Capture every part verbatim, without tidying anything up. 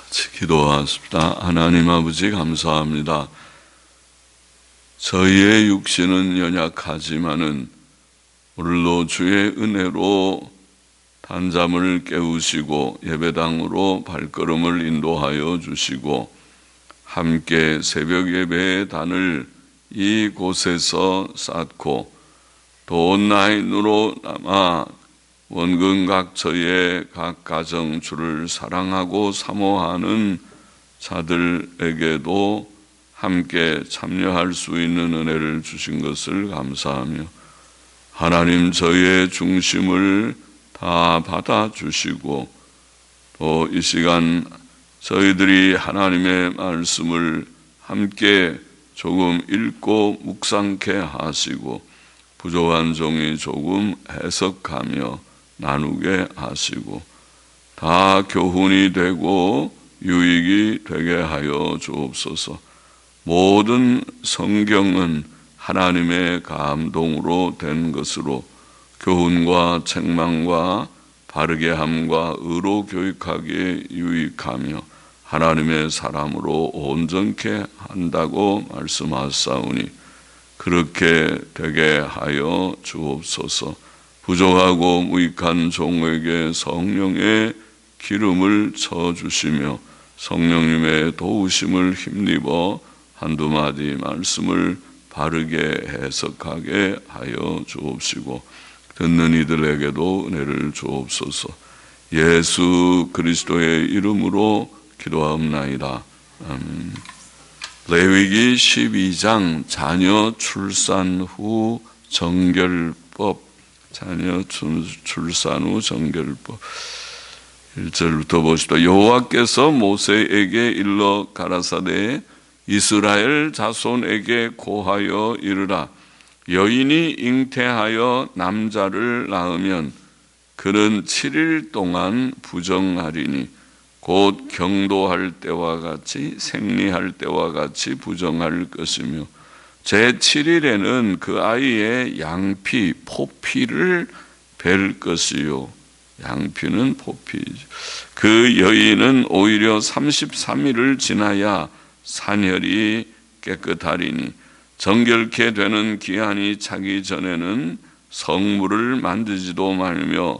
같이 기도하십시다. 하나님 아버지 감사합니다. 저희의 육신은 연약하지만은 오늘도 주의 은혜로 단잠을 깨우시고 예배당으로 발걸음을 인도하여 주시고 함께 새벽 예배의 단을 이곳에서 쌓고 또 온라인으로 남아 원근 각처의 각 가정 주를 사랑하고 사모하는 자들에게도 함께 참여할 수 있는 은혜를 주신 것을 감사하며 하나님 저희의 중심을 다 받아주시고 또 이 시간 저희들이 하나님의 말씀을 함께 조금 읽고 묵상케 하시고 부족한 종이 조금 해석하며 나누게 하시고 다 교훈이 되고 유익이 되게 하여 주옵소서. 모든 성경은 하나님의 감동으로 된 것으로 교훈과 책망과 바르게 함과 의로 교육하기에 유익하며 하나님의 사람으로 온전케 한다고 말씀하사오니 그렇게 되게 하여 주옵소서. 부족하고 무익한 종에게 성령의 기름을 쳐주시며 성령님의 도우심을 힘입어 한두 마디 말씀을 바르게 해석하게 하여 주옵시고 듣는 이들에게도 은혜를 주옵소서. 예수 그리스도의 이름으로 기도하옵나이다. 아멘. 레위기 십이 장 자녀 출산 후 정결법, 자녀 출산 후 정결법. 일 절부터 보시다. 여호와께서 모세에게 일러 가라사대 이스라엘 자손에게 고하여 이르라. 여인이 잉태하여 남자를 낳으면 그는 칠 일 동안 부정하리니 곧 경도할 때와 같이 생리할 때와 같이 부정할 것이며 제칠 일에는 그 아이의 양피, 포피를 벨 것이요. 양피는 포피죠. 그 여인은 오히려 삼십삼 일을 지나야 산혈이 깨끗하리니 정결케 되는 기한이 차기 전에는 성물을 만지지도 말며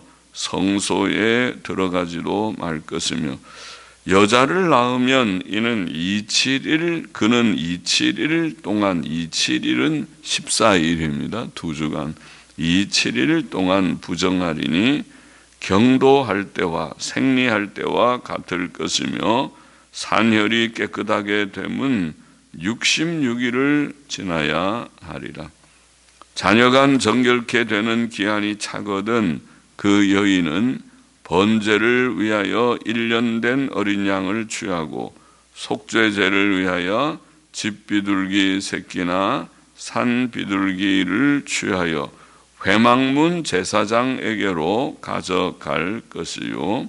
성소에 들어가지도 말 것이며 여자를 낳으면 이는 이십칠 일 그는 이십칠 일 동안 이십칠 일은 십사 일입니다. 두 주간 이십칠 일 동안 부정하리니 경도할 때와 생리할 때와 같을 것이며 산혈이 깨끗하게 되면 육십육 일을 지나야 하리라. 자녀간 정결케 되는 기한이 차거든 그 여인은 번제를 위하여 일 년 된 어린 양을 취하고 속죄제를 위하여 집비둘기 새끼나 산비둘기를 취하여 회막문 제사장에게로 가져갈 것이요.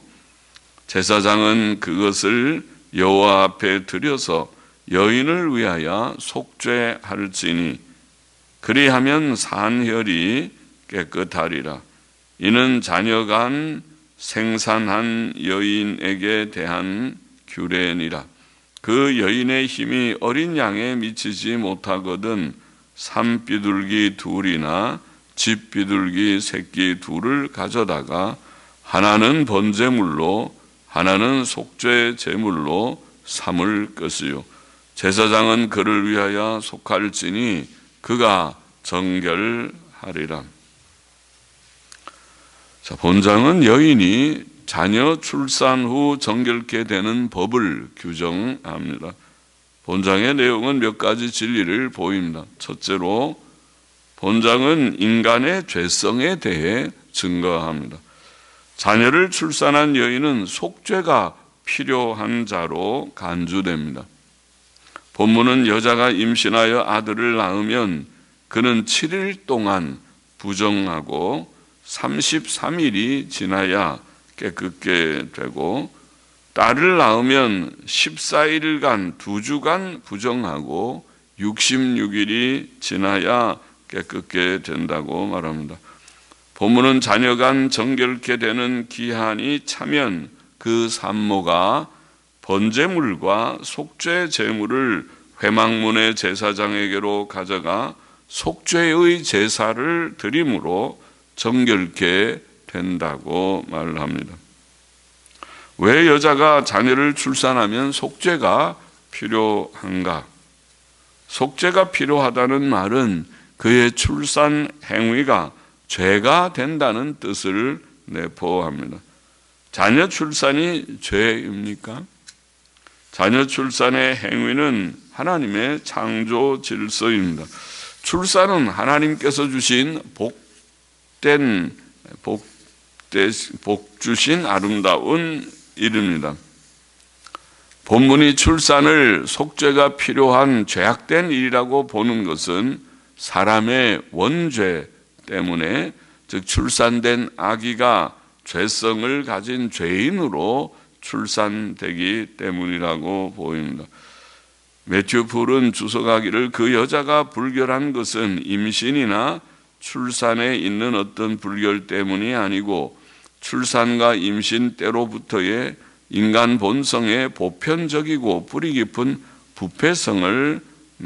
제사장은 그것을 여호와 앞에 드려서 여인을 위하여 속죄할지니 그리하면 산혈이 깨끗하리라. 이는 자녀간 생산한 여인에게 대한 규례니라. 그 여인의 힘이 어린 양에 미치지 못하거든 산비둘기 둘이나 집비둘기 새끼 둘을 가져다가 하나는 번제물로 하나는 속죄 제물로 삼을 것이요. 제사장은 그를 위하여 속할지니 그가 정결하리라. 자, 본장은 여인이 자녀 출산 후 정결케 되는 법을 규정합니다. 본장의 내용은 몇 가지 진리를 보입니다. 첫째로 본장은 인간의 죄성에 대해 증거합니다. 자녀를 출산한 여인은 속죄가 필요한 자로 간주됩니다. 본문은 여자가 임신하여 아들을 낳으면 그는 칠 일 동안 부정하고 삼십삼 일이 지나야 깨끗게 되고 딸을 낳으면 십사 일간 두 주간 부정하고 육십육 일이 지나야 깨끗게 된다고 말합니다. 본문은 자녀간 정결케 되는 기한이 차면 그 산모가 번제물과 속죄 제물을 회막문의 제사장에게로 가져가 속죄의 제사를 드림으로 정결케 된다고 말을 합니다. 왜 여자가 자녀를 출산하면 속죄가 필요한가? 속죄가 필요하다는 말은 그의 출산 행위가 죄가 된다는 뜻을 내포합니다. 자녀 출산이 죄입니까? 자녀 출산의 행위는 하나님의 창조 질서입니다. 출산은 하나님께서 주신 복된 복, 복 주신 아름다운 일입니다. 본문이 출산을 속죄가 필요한 죄악된 일이라고 보는 것은 사람의 원죄 때문에, 즉 출산된 아기가 죄성을 가진 죄인으로 출산되기 때문이라고 보입니다. 매튜 풀은 주석하기를 그 여자가 불결한 것은 임신이나 출산에 있는 어떤 불결 때문이 아니고 출산과 임신 때로부터의 인간 본성의 보편적이고 뿌리 깊은 부패성을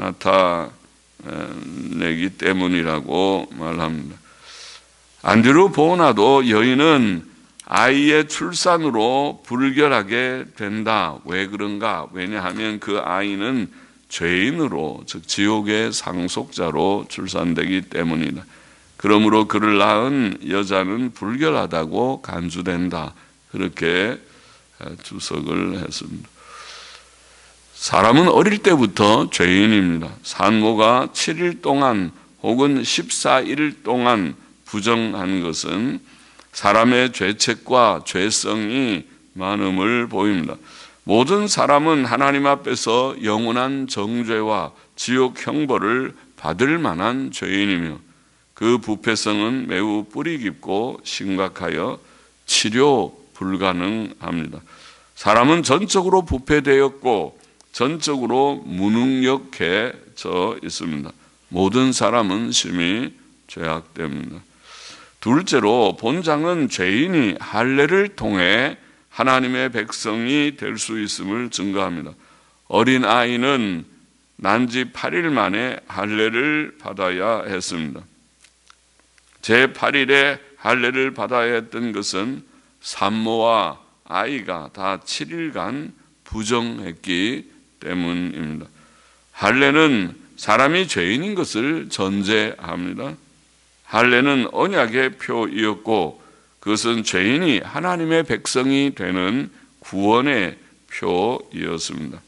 나타내기 때문이라고 말합니다. 안드루 보나도 여인은 아이의 출산으로 불결하게 된다. 왜 그런가? 왜냐하면 그 아이는 죄인으로, 즉 지옥의 상속자로 출산되기 때문이다. 그러므로 그를 낳은 여자는 불결하다고 간주된다. 그렇게 주석을 했습니다. 사람은 어릴 때부터 죄인입니다. 산모가 칠 일 동안 혹은 십사 일 동안 부정한 것은 사람의 죄책과 죄성이 많음을 보입니다. 모든 사람은 하나님 앞에서 영원한 정죄와 지옥 형벌을 받을 만한 죄인이며 그 부패성은 매우 뿌리 깊고 심각하여 치료 불가능합니다. 사람은 전적으로 부패되었고 전적으로 무능력해져 있습니다. 모든 사람은 심히 죄악됩니다. 둘째로 본장은 죄인이 할례를 통해 하나님의 백성이 될 수 있음을 증거합니다. 어린 아이는 난지 팔 일 만에 할례를 받아야 했습니다. 제팔 일에 할례를 받아야 했던 것은 산모와 아이가 다 칠 일간 부정했기 때문입니다. 할례는 사람이 죄인인 것을 전제합니다. 할례는 언약의 표이었고 그것은 죄인이 하나님의 백성이 되는 구원의 표이었습니다.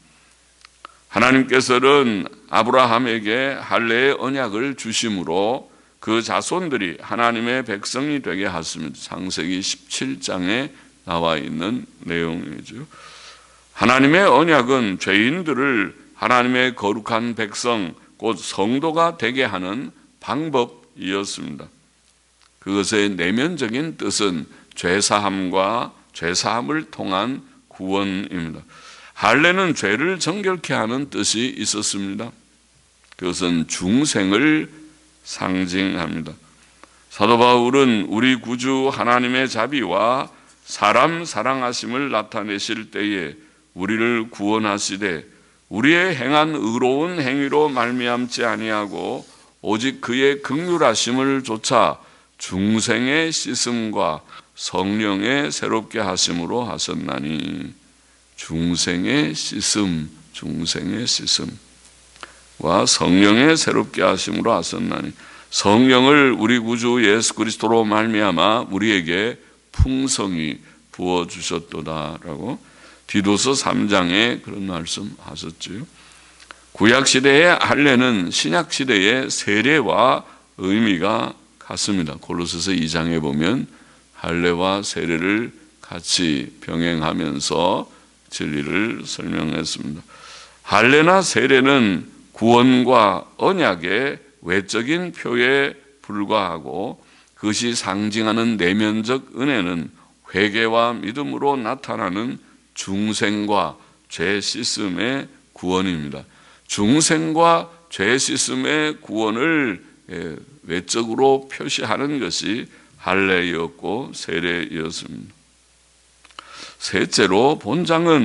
하나님께서는 아브라함에게 할례의 언약을 주심으로 그 자손들이 하나님의 백성이 되게 하십니다. 창세기 십칠 장에 나와 있는 내용이죠. 하나님의 언약은 죄인들을 하나님의 거룩한 백성, 곧 성도가 되게 하는 방법이었습니다. 그것의 내면적인 뜻은 죄사함과 죄사함을 통한 구원입니다. 할례는 죄를 정결케 하는 뜻이 있었습니다. 그것은 중생을 상징합니다. 사도 바울은 우리 구주 하나님의 자비와 사람 사랑하심을 나타내실 때에 우리를 구원하시되 우리의 행한 의로운 행위로 말미암지 아니하고 오직 그의 긍휼하심을 조차 중생의 씻음과 성령의 새롭게 하심으로 하셨나니. 중생의 씻음, 중생의 씻음과 성령의 새롭게 하심으로 하셨나니. 성령을 우리 구주 예수 그리스도로 말미암아 우리에게 풍성히 부어주셨도다라고 디도서 삼 장에 그런 말씀 하셨죠. 구약시대의 할례는 신약시대의 세례와 의미가 같습니다. 골로새서 이 장에 보면 할례와 세례를 같이 병행하면서 진리를 설명했습니다. 할례나 세례는 구원과 언약의 외적인 표에 불과하고 그것이 상징하는 내면적 은혜는 회개와 믿음으로 나타나는 중생과 죄 씻음의 구원입니다. 중생과 죄 씻음의 구원을 외적으로 표시하는 것이 할례였고 세례였습니다. 셋째로 본장은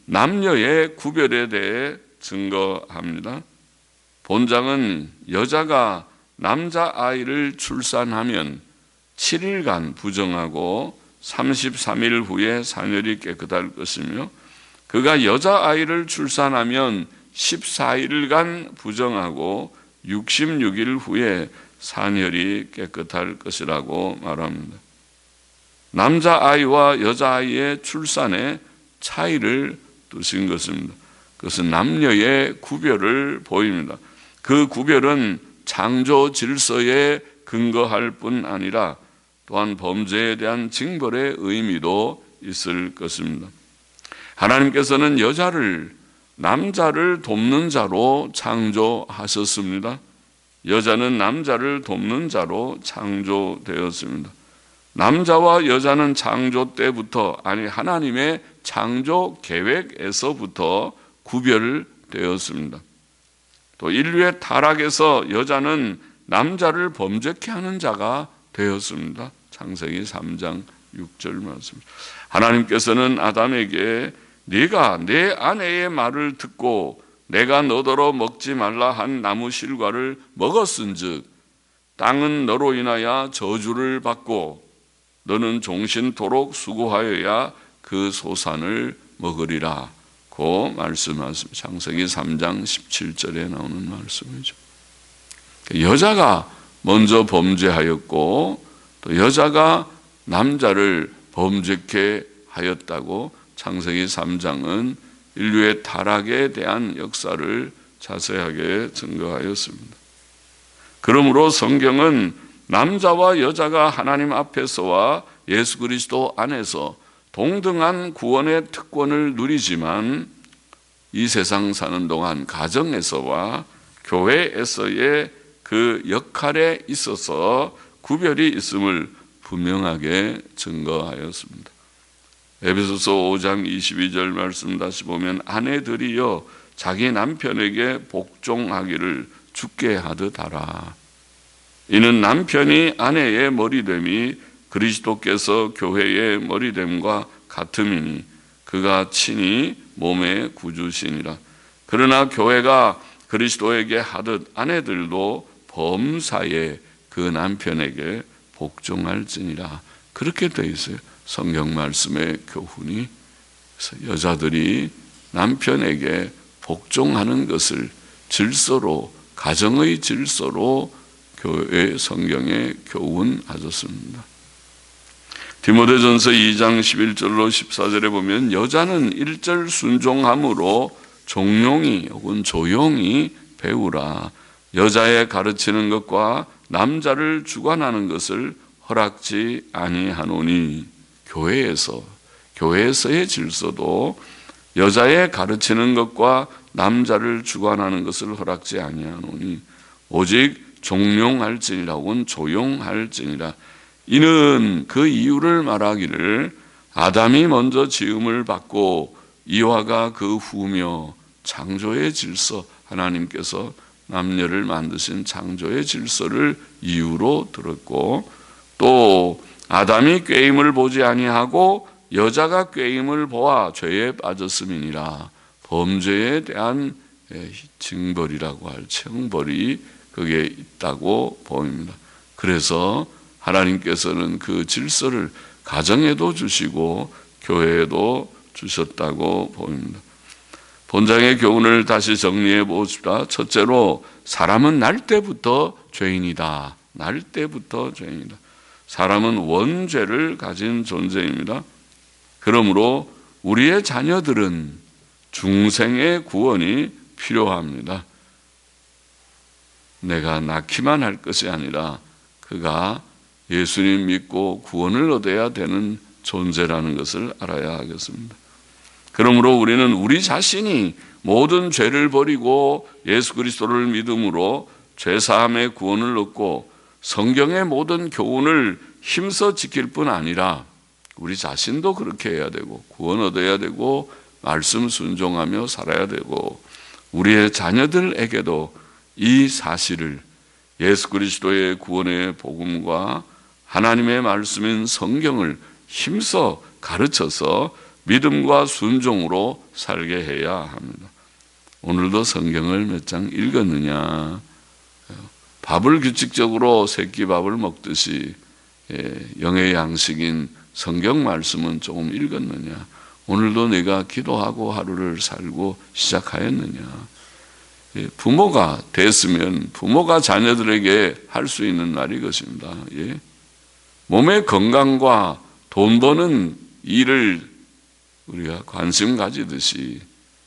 남녀의 구별에 대해 증거합니다. 본장은 여자가 남자아이를 출산하면 칠 일간 부정하고 삼십삼 일 후에 산열이 깨끗할 것이며 그가 여자아이를 출산하면 십사 일간 부정하고 육십육 일 후에 산열이 깨끗할 것이라고 말합니다. 남자아이와 여자아이의 출산의 차이를 두신 것입니다. 그것은 남녀의 구별을 보입니다. 그 구별은 창조 질서에 근거할 뿐 아니라 또한 범죄에 대한 징벌의 의미도 있을 것입니다. 하나님께서는 여자를 남자를 돕는 자로 창조하셨습니다. 여자는 남자를 돕는 자로 창조되었습니다. 남자와 여자는 창조 때부터, 아니 하나님의 창조 계획에서부터 구별되었습니다. 또 인류의 타락에서 여자는 남자를 범죄케 하는 자가 되었습니다. 창세기 삼 장 육 절 말씀. 하나님께서는 아담에게 네가 내 아내의 말을 듣고 내가 너더러 먹지 말라 한 나무 실과를 먹었은즉 땅은 너로 인하여 저주를 받고 너는 종신토록 수고하여야 그 소산을 먹으리라 고 말씀하십니다. 창세기 삼 장 십칠 절에 나오는 말씀이죠. 여자가 먼저 범죄하였고 또 여자가 남자를 범죄케 하였다고 창세기 삼 장은 인류의 타락에 대한 역사를 자세하게 증거하였습니다. 그러므로 성경은 남자와 여자가 하나님 앞에서와 예수 그리스도 안에서 동등한 구원의 특권을 누리지만 이 세상 사는 동안 가정에서와 교회에서의 그 역할에 있어서 구별이 있음을 분명하게 증거하였습니다. 에베소서 오 장 이십이 절 말씀 다시 보면 아내들이여 자기 남편에게 복종하기를 주께 하듯 하라. 이는 남편이 아내의 머리됨이 그리스도께서 교회의 머리됨과 같음이니 그가 친히 몸의 구주시니라. 그러나 교회가 그리스도에게 하듯 아내들도 범사에 그 남편에게 복종할지니라. 그렇게 되어 있어요. 성경 말씀의 교훈이. 그래서 여자들이 남편에게 복종하는 것을 질서로, 가정의 질서로 교회 성경에 교훈하셨습니다. 디모데전서 이 장 십일 절로 십사 절에 보면 여자는 일 절 순종함으로 종용이 혹은 조용히 배우라. 여자의 가르치는 것과 남자를 주관하는 것을 허락지 아니하노니. 교회에서, 교회에서의 질서도 여자의 가르치는 것과 남자를 주관하는 것을 허락지 아니하노니 오직 종용할지니라 혹은 조용할지니라. 이는 그 이유를 말하기를 아담이 먼저 지음을 받고 이와가 그 후며 창조의 질서, 하나님께서 남녀를 만드신 창조의 질서를 이유로 들었고 또 아담이 꾀임을 보지 아니하고 여자가 꾀임을 보아 죄에 빠졌음이니라. 범죄에 대한 징벌이라고 할 형벌이 그게 있다고 보입니다. 그래서 하나님께서는 그 질서를 가정에도 주시고 교회에도 주셨다고 보입니다. 본장의 교훈을 다시 정리해 봅시다. 첫째로 사람은 날 때부터 죄인이다. 날 때부터 죄인이다. 사람은 원죄를 가진 존재입니다. 그러므로 우리의 자녀들은 중생의 구원이 필요합니다. 내가 낳기만 할 것이 아니라 그가 예수님 믿고 구원을 얻어야 되는 존재라는 것을 알아야 하겠습니다. 그러므로 우리는 우리 자신이 모든 죄를 버리고 예수 그리스도를 믿음으로 죄사함의 구원을 얻고 성경의 모든 교훈을 힘써 지킬 뿐 아니라 우리 자신도 그렇게 해야 되고 구원 얻어야 되고 말씀 순종하며 살아야 되고 우리의 자녀들에게도 이 사실을 예수 그리스도의 구원의 복음과 하나님의 말씀인 성경을 힘써 가르쳐서 믿음과 순종으로 살게 해야 합니다. 오늘도 성경을 몇 장 읽었느냐? 밥을 규칙적으로 새끼밥을 먹듯이 영의 양식인 성경 말씀은 조금 읽었느냐? 오늘도 내가 기도하고 하루를 살고 시작하였느냐? 부모가 됐으면 부모가 자녀들에게 할 수 있는 말이 것입니다. 예. 몸의 건강과 돈 버는 일을 우리가 관심 가지듯이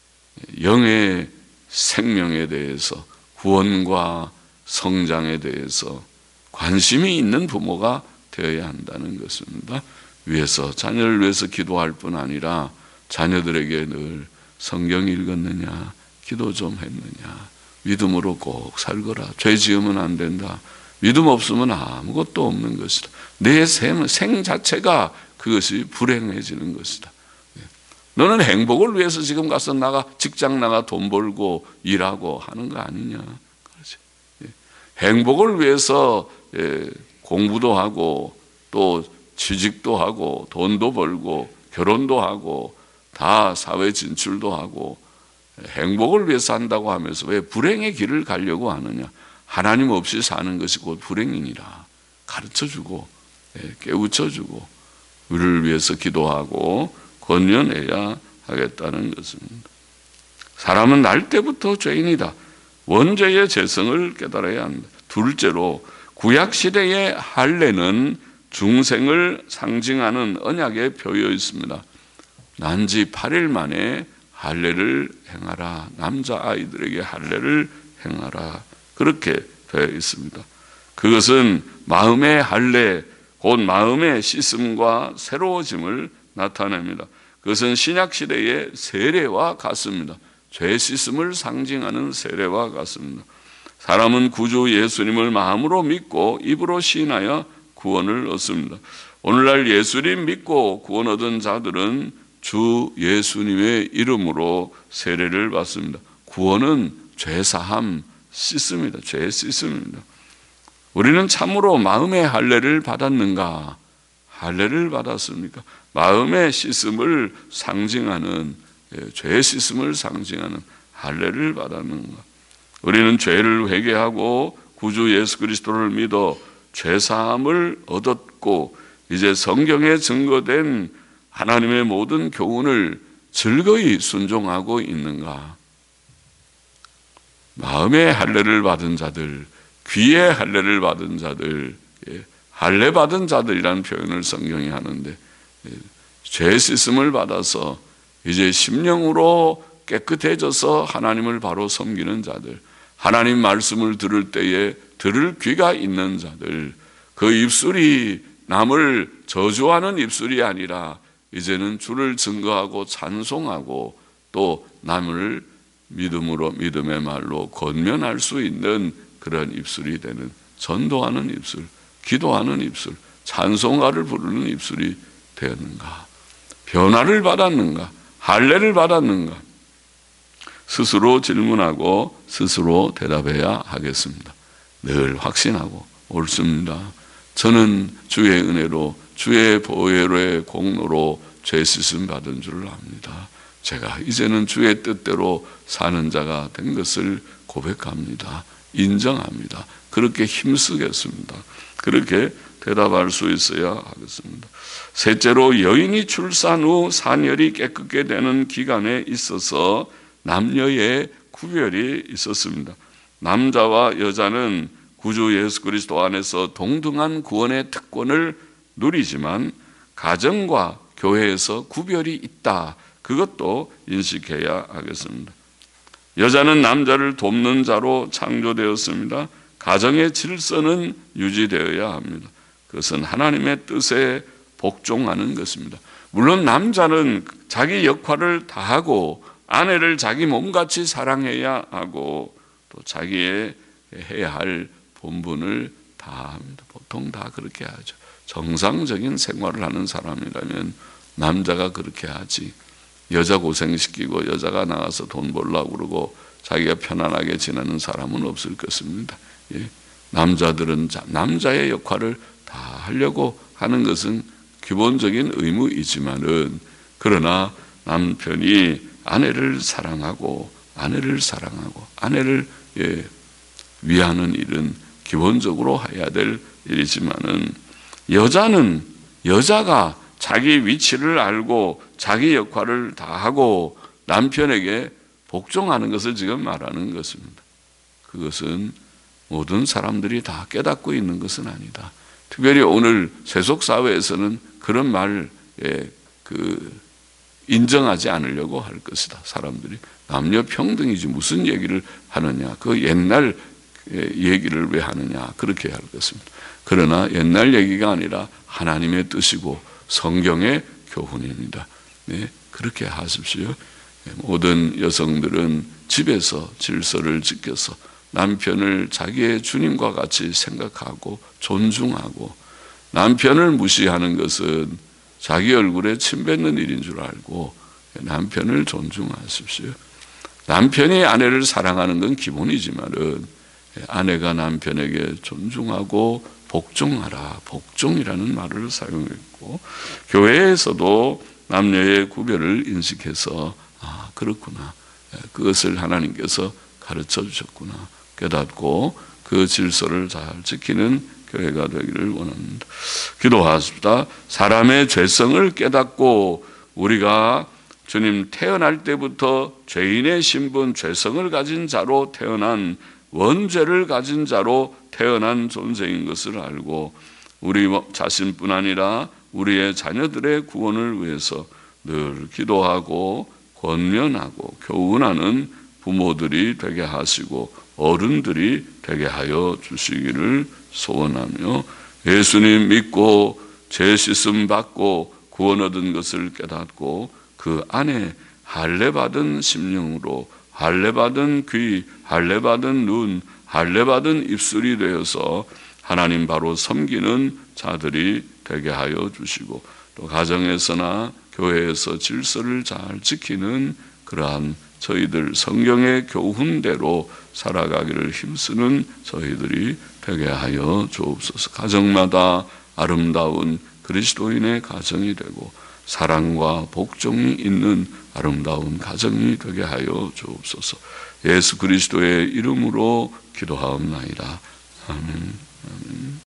영의 생명에 대해서, 구원과 성장에 대해서 관심이 있는 부모가 되어야 한다는 것입니다. 위해서, 자녀를 위해서 기도할 뿐 아니라 자녀들에게 늘 성경 읽었느냐, 기도 좀 했느냐, 믿음으로 꼭 살거라, 죄 지으면 안 된다, 믿음 없으면 아무것도 없는 것이다, 내 생, 생 자체가 그것이 불행해지는 것이다. 너는 행복을 위해서 지금 가서 나가 직장 나가 돈 벌고 일하고 하는 거 아니냐. 그렇지. 행복을 위해서 공부도 하고 또 취직도 하고 돈도 벌고 결혼도 하고 다 사회 진출도 하고 행복을 위해서 한다고 하면서 왜 불행의 길을 가려고 하느냐. 하나님 없이 사는 것이 곧 불행이니라 가르쳐주고 깨우쳐주고 우리를 위해서 기도하고 권면해야 하겠다는 것입니다. 사람은 날 때부터 죄인이다. 원죄의 죄성을 깨달아야 합니다. 둘째로 구약시대의 할례는 중생을 상징하는 언약에 표여 있습니다. 난지 팔 일 만에 할례를 행하라. 남자아이들에게 할례를 행하라. 그렇게 되어 있습니다. 그것은 마음의 할례, 곧 마음의 씻음과 새로워짐을 나타냅니다. 그것은 신약시대의 세례와 같습니다. 죄 씻음을 상징하는 세례와 같습니다. 사람은 구주 예수님을 마음으로 믿고 입으로 시인하여 구원을 얻습니다. 오늘날 예수님 믿고 구원 얻은 자들은 주 예수님의 이름으로 세례를 받습니다. 구원은 죄사함, 씻습니다. 죄 씻음입니다. 우리는 참으로 마음의 할례를 받았는가? 할례를 받았습니까? 마음의 씻음을 상징하는, 죄 씻음을 상징하는 할례를 받았는가? 우리는 죄를 회개하고 구주 예수 그리스도를 믿어 죄사함을 얻었고 이제 성경에 증거된 하나님의 모든 교훈을 즐거이 순종하고 있는가? 마음의 할례를 받은 자들, 귀의 할례를 받은 자들, 할례 받은 자들이라는 표현을 성경이 하는데 죄 씻음을 받아서 이제 심령으로 깨끗해져서 하나님을 바로 섬기는 자들, 하나님 말씀을 들을 때에 들을 귀가 있는 자들, 그 입술이 남을 저주하는 입술이 아니라 이제는 주를 증거하고 찬송하고 또 남을 믿음으로 믿음의 말로 권면할 수 있는 그런 입술이 되는, 전도하는 입술, 기도하는 입술, 찬송가를 부르는 입술이 되었는가? 변화를 받았는가? 할례를 받았는가? 스스로 질문하고 스스로 대답해야 하겠습니다. 늘 확신하고 옳습니다. 저는 주의 은혜로 주의 보혈의 공로로 죄 씻음 받은 줄을 압니다. 제가 이제는 주의 뜻대로 사는 자가 된 것을 고백합니다. 인정합니다. 그렇게 힘쓰겠습니다. 그렇게 대답할 수 있어야 하겠습니다. 셋째로 여인이 출산 후 산혈이 깨끗게 되는 기간에 있어서 남녀의 구별이 있었습니다. 남자와 여자는 구주 예수 그리스도 안에서 동등한 구원의 특권을 누리지만 가정과 교회에서 구별이 있다. 그것도 인식해야 하겠습니다. 여자는 남자를 돕는 자로 창조되었습니다. 가정의 질서는 유지되어야 합니다. 그것은 하나님의 뜻에 복종하는 것입니다. 물론 남자는 자기 역할을 다하고 아내를 자기 몸같이 사랑해야 하고 또 자기의 해야 할 본분을 다 합니다. 보통 다 그렇게 하죠. 정상적인 생활을 하는 사람이라면 남자가 그렇게 하지. 여자 고생시키고 여자가 나가서 돈 벌려고 그러고 자기가 편안하게 지내는 사람은 없을 것입니다. 예. 남자들은 남자의 역할을 다 하려고 하는 것은 기본적인 의무이지만은 그러나 남편이 아내를 사랑하고 아내를 사랑하고 아내를 예, 위하는 일은 기본적으로 해야 될 일이지만은 여자는 여자가 자기 위치를 알고 자기 역할을 다하고 남편에게 복종하는 것을 지금 말하는 것입니다. 그것은 모든 사람들이 다 깨닫고 있는 것은 아니다. 특별히 오늘 세속 사회에서는 그런 말 예, 그 인정하지 않으려고 할 것이다. 사람들이 남녀 평등이지 무슨 얘기를 하느냐. 그 옛날 얘기를 왜 하느냐. 그렇게 할 것입니다. 그러나 옛날 얘기가 아니라 하나님의 뜻이고 성경의 교훈입니다. 네, 그렇게 하십시오. 모든 여성들은 집에서 질서를 지켜서 남편을 자기의 주님과 같이 생각하고 존중하고, 남편을 무시하는 것은 자기 얼굴에 침 뱉는 일인 줄 알고 남편을 존중하십시오. 남편이 아내를 사랑하는 건 기본이지만은 아내가 남편에게 존중하고 복종하라, 복종이라는 말을 사용했고, 교회에서도 남녀의 구별을 인식해서 아 그렇구나, 그것을 하나님께서 가르쳐 주셨구나 깨닫고 그 질서를 잘 지키는 교회가 되기를 원합니다. 기도하십시다. 사람의 죄성을 깨닫고 우리가 주님 태어날 때부터 죄인의 신분, 죄성을 가진 자로 태어난, 원죄를 가진 자로 태어난 존재인 것을 알고 우리 자신뿐 아니라 우리의 자녀들의 구원을 위해서 늘 기도하고 권면하고 교훈하는 부모들이 되게 하시고 어른들이 되게 하여 주시기를 소원하며, 예수님 믿고 죄 씻음 받고 구원 얻은 것을 깨닫고 그 안에 할례 받은 심령으로 할례 받은 귀, 할례 받은 눈, 할례 받은 입술이 되어서 하나님 바로 섬기는 자들이 되게 하여 주시고, 또 가정에서나 교회에서 질서를 잘 지키는 그러한 저희들 성경의 교훈대로 살아가기를 힘쓰는 저희들이 되게 하여 주옵소서. 가정마다 아름다운 그리스도인의 가정이 되고 사랑과 복종이 있는 아름다운 가정이 되게 하여 주옵소서. 예수 그리스도의 이름으로 기도하옵나이다. 아멘. 아멘.